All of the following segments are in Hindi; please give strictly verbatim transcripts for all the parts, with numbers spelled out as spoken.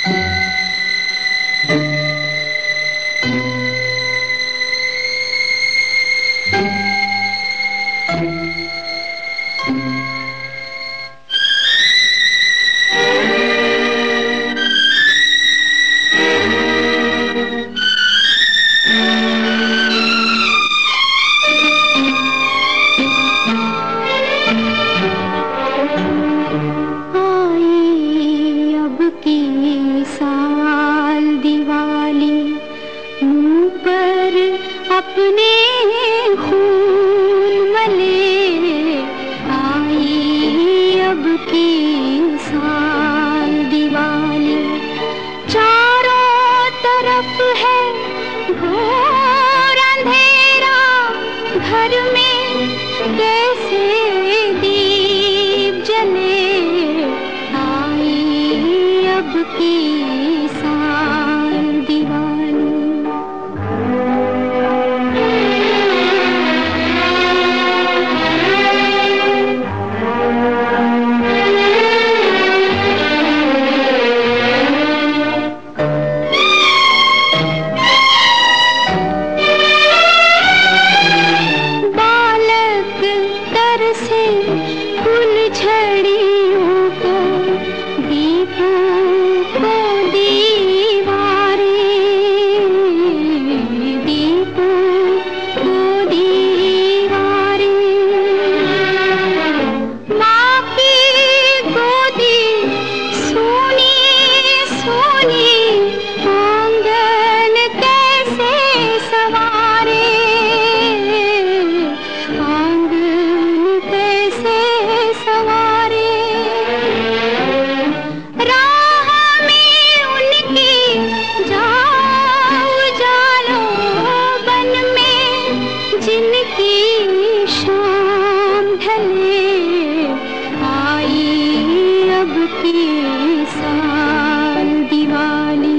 अपने खून मले आई अब की साल दिवाली। चारों तरफ है घोर अंधेरा, घर में कैसे दीप जले आई अब की साल दिवाली। से फुलझड़ियों को दीपों को दीवारें, दीपों को दीवारें। माँ की गोदी सोनी सोनी, आंगन कैसे सवारे, जिनकी शाम ढले आई अब की साल दिवाली।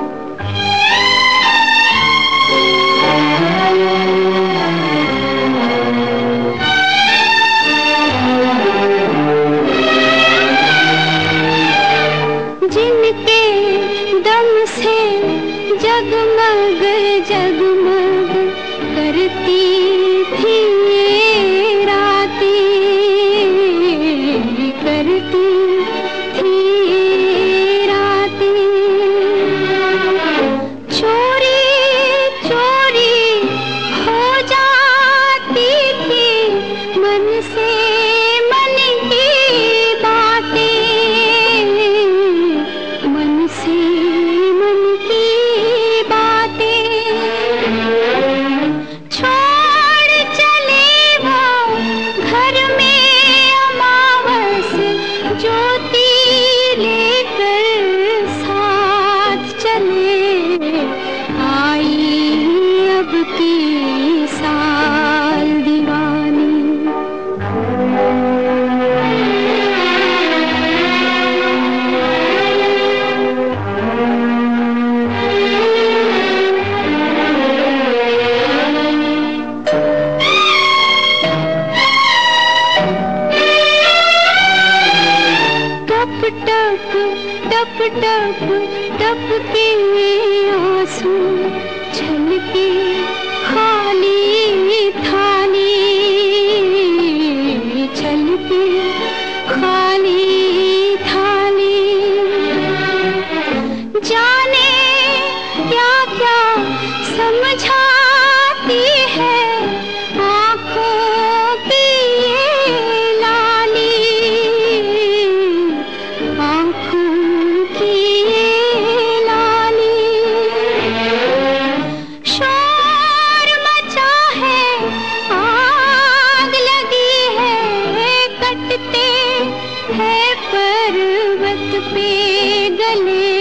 जिनके दम से जगमग जगमग करती थी ये रातें, करती थी ये रातें। चोरी चोरी हो जाती थी मन से मन की बातें, मन से मन की बातें। टप टप टप टप के आंसू छलके खाली थाली, छलके खाली थाली। जाने क्या क्या समझाती है आँखों की ये लाली, आँखों की ये लाली। शोर मचा है, आग लगी है, कटते हैं पर्वत पे गले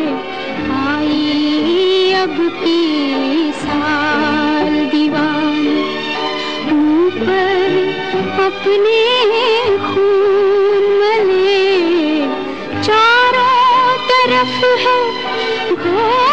आई अब की साल दिवाली। ऊपर अपने खून मले, चारों तरफ है घोर